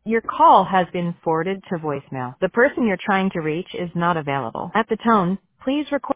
Your call has been forwarded to voicemail. The person you're trying to reach is not available. At the tone, please record.